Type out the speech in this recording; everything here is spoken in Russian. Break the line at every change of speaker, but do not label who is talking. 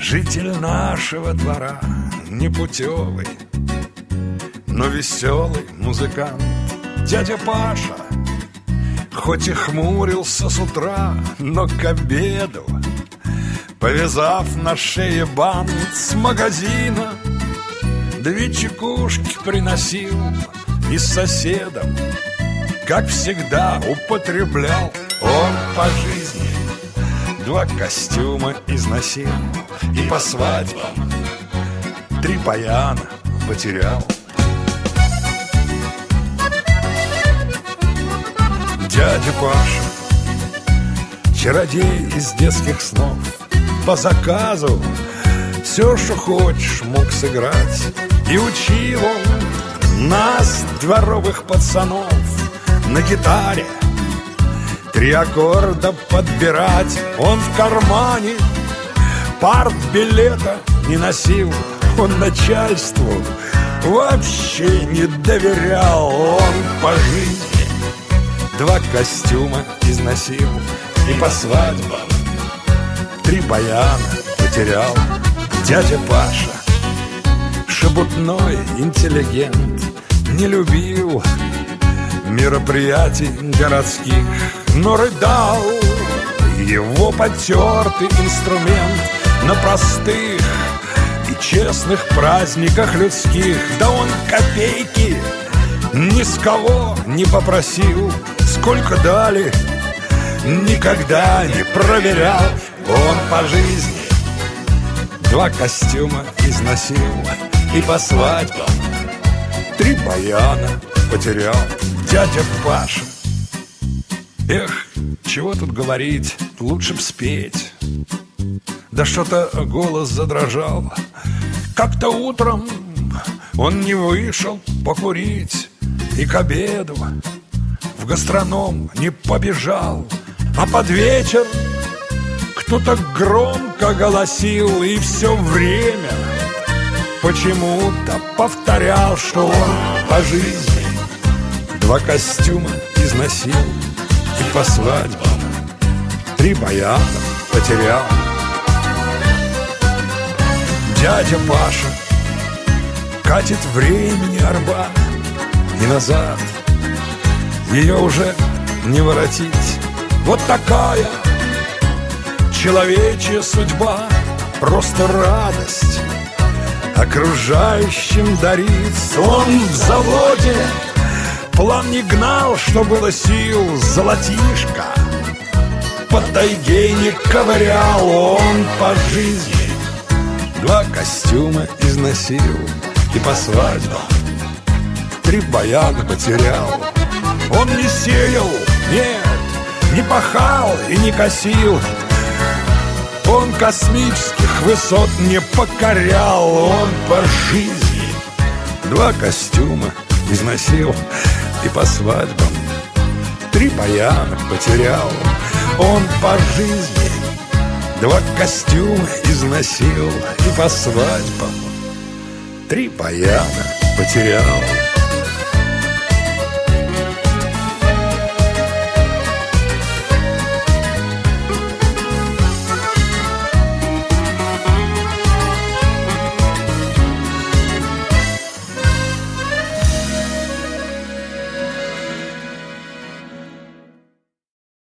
Житель нашего двора, непутевый, но веселый музыкант, дядя Паша. Хоть и хмурился с утра, но к обеду, повязав на шее бант с магазина, 2 чекушки приносил и с соседом, как всегда, употреблял он по жизни. 2 костюма износил и по свадьбам 3 баяна потерял. Дядя Паша, чародей из детских снов, по заказу все, что хочешь, мог сыграть. И учил он нас, дворовых пацанов, на гитаре 3 аккорда подбирать. Он в кармане партбилета не носил, он начальству вообще не доверял. Он по жизни 2 костюма износил и по свадьбам 3 баяна потерял. Дядя Паша, шебутной интеллигент, не любил мероприятий городских, но рыдал его потертый инструмент на простых и честных праздниках людских. Да он копейки ни с кого не попросил, сколько дали, никогда не проверял. Он по жизни 2 костюма износил и по свадьбам 3 баяна потерял. Дядя Паша, эх, чего тут говорить, лучше б спеть. Да что-то голос задрожал. Как-то утром он не вышел покурить и к обеду в гастроном не побежал, а под вечер кто-то громко голосил и все время почему-то повторял, что он по жизни 2 костюма износил и по свадьбам 3 баяна потерял. Дядя Паша катит времени арба, и назад ее уже не воротить. Вот такая человечья судьба, просто радость окружающим дарит. Он в заводе план не гнал, что было сил, золотишко по тайге не ковырял. Он по жизни 2 костюма износил и по свадьбам 3 баяна потерял. Он не сеял, нет, не пахал и не косил, он космических высот не покорял. Он по жизни 2 костюма износил и по свадьбам 3 баяна потерял. Он по жизни 2 костюма износил и по свадьбам 3 баяна потерял.